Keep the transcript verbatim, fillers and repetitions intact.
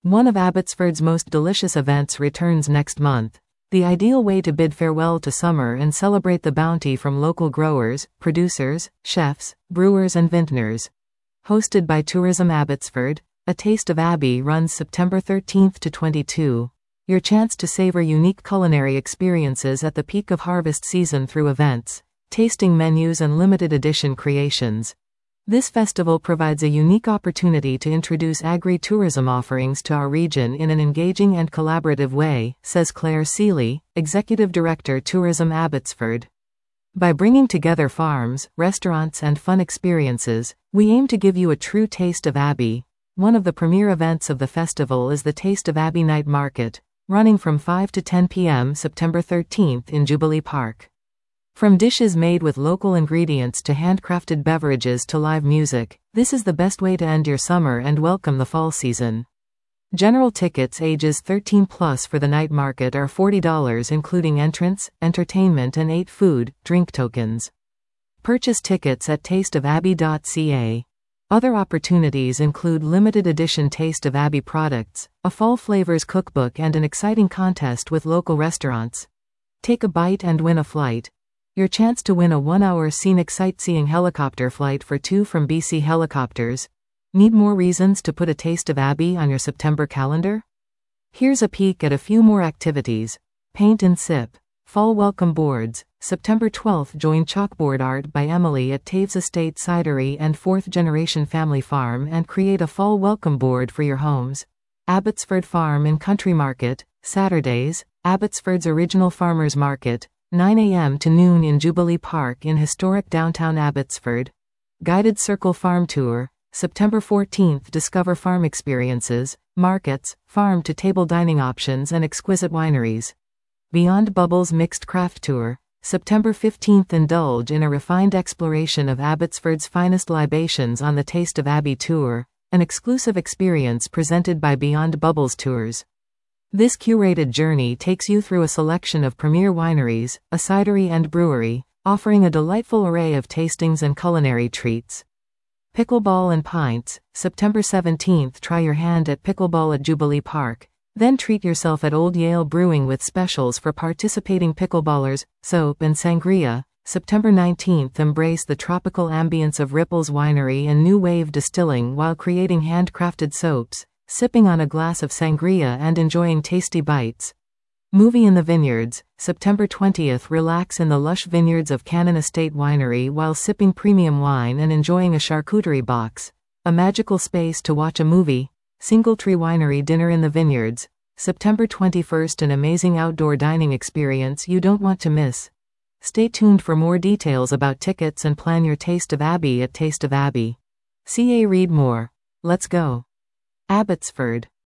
One of Abbotsford's most delicious events returns next month. The ideal way to bid farewell to summer and celebrate the bounty from local growers, producers, chefs, brewers and vintners. Hosted by Tourism Abbotsford, A Taste of Abbey runs September thirteenth to twenty-second. Your chance to savor unique culinary experiences at the peak of harvest season through events, tasting menus and limited edition creations. This festival provides a unique opportunity to introduce agri-tourism offerings to our region in an engaging and collaborative way, says Claire Seeley, Executive Director Tourism Abbotsford. By bringing together farms, restaurants and fun experiences, we aim to give you a true taste of Abbey. One of the premier events of the festival is the Taste of Abbey Night Market, running from five to ten p m September thirteenth in Jubilee Park. From dishes made with local ingredients to handcrafted beverages to live music, this is the best way to end your summer and welcome the fall season. General tickets ages thirteen plus for the night market are forty dollars including entrance, entertainment and eight food, drink tokens. Purchase tickets at taste of abbey dot c a. Other opportunities include limited edition Taste of Abbey products, a fall flavors cookbook and an exciting contest with local restaurants. Take a bite and win a flight. Your chance to win a one-hour scenic sightseeing helicopter flight for two from B C Helicopters. Need more reasons to put a Taste of Abbey on your September calendar? Here's a peek at a few more activities. Paint and Sip. Fall Welcome Boards. September twelfth join Chalkboard Art by Emily at Taves Estate Cidery and fourth Generation Family Farm and create a fall welcome board for your homes. Abbotsford Farm and Country Market. Saturdays. Abbotsford's Original Farmers Market. nine a m to noon in Jubilee Park in historic downtown Abbotsford. Guided Circle Farm Tour. September fourteenth discover farm experiences, markets, farm-to-table dining options and exquisite wineries. Beyond Bubbles Mixed Craft Tour. September fifteenth indulge in a refined exploration of Abbotsford's finest libations on the Taste of Abbey Tour, an exclusive experience presented by Beyond Bubbles Tours. This curated journey takes you through a selection of premier wineries, a cidery and brewery, offering a delightful array of tastings and culinary treats. Pickleball and Pints. September seventeenth try your hand at pickleball at Jubilee Park, then treat yourself at Old Yale Brewing with specials for participating pickleballers, soap and sangria. September nineteenth embrace the tropical ambience of Ripples Winery and New Wave Distilling while creating handcrafted soaps, sipping on a glass of sangria and enjoying tasty bites. Movie in the Vineyards. September twentieth relax in the lush vineyards of Cannon Estate Winery while sipping premium wine and enjoying a charcuterie box, a magical space to watch a movie. Singletree Winery Dinner in the Vineyards. September twenty-first an amazing outdoor dining experience you don't want to miss. Stay tuned for more details about tickets and plan your Taste of Abbey at Taste of Abbey. C A Read more. Let's go. Abbotsford.